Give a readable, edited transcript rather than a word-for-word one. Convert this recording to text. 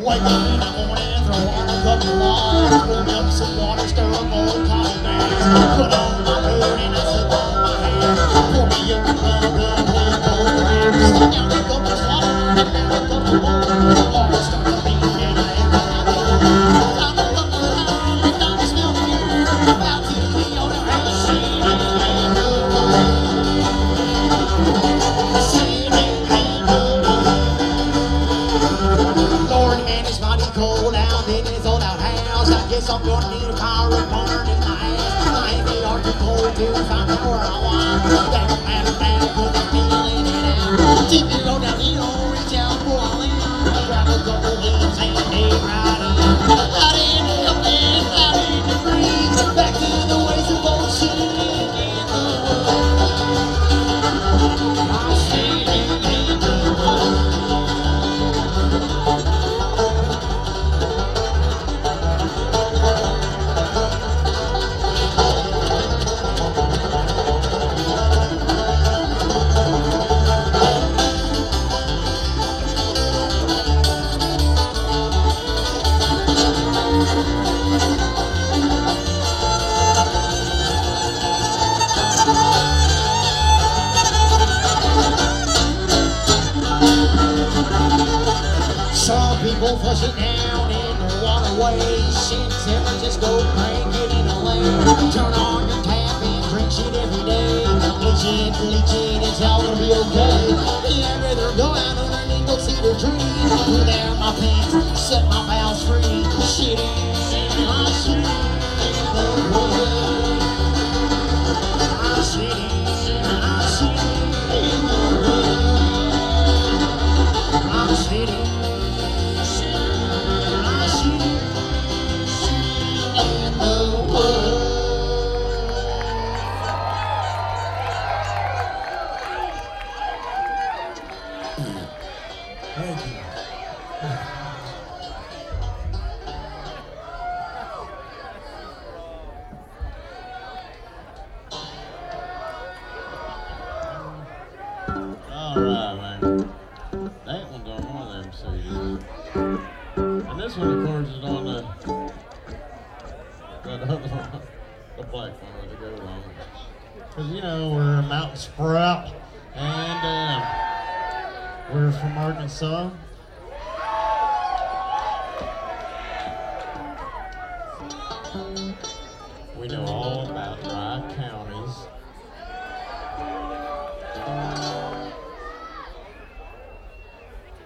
Wake up in the morning, throw on a cup of water, pull me up some water, stir up old coffee beans, put on my boot and I slip on my hand, pour me up a mug of cold cream, stick down a cup of water, and down a cup of water, water starts beating and I hit my head. I'm a cup of wine, and I'm smelling good, about to be on the house, singing in the wood. Cold out in his old outhouse. I guess I'm gonna need a power burn in my ass. I ain't the arc cold to find out where I want. Don't matter now, cause I'm feeling it out. Tip it on down here, reach out for a limb. Grab a couple leaves and dig right in. Out in the up and out in the breeze. Back to the ways of old shit in the wood. I'm sitting in the wood. Some people flush it down in the waterways. Shit, temperatures go crank, get in a lane. Turn on your tap and drink shit every day. Bleaching, it's all gonna be okay. Yeah, I'd rather go out underneath those cedar trees. Pull down my pants, set my bowels free. Shitting, I'm shitting in the wood. I'm shitting, I'm shitting in the wood. I'm shitting. Thank you. Alright, man. That one's on one of them CDs. And this one, of course, is on the other one, the black one with the goat on it. Because, you know, we're a mountain sprout, and we're from Arkansas.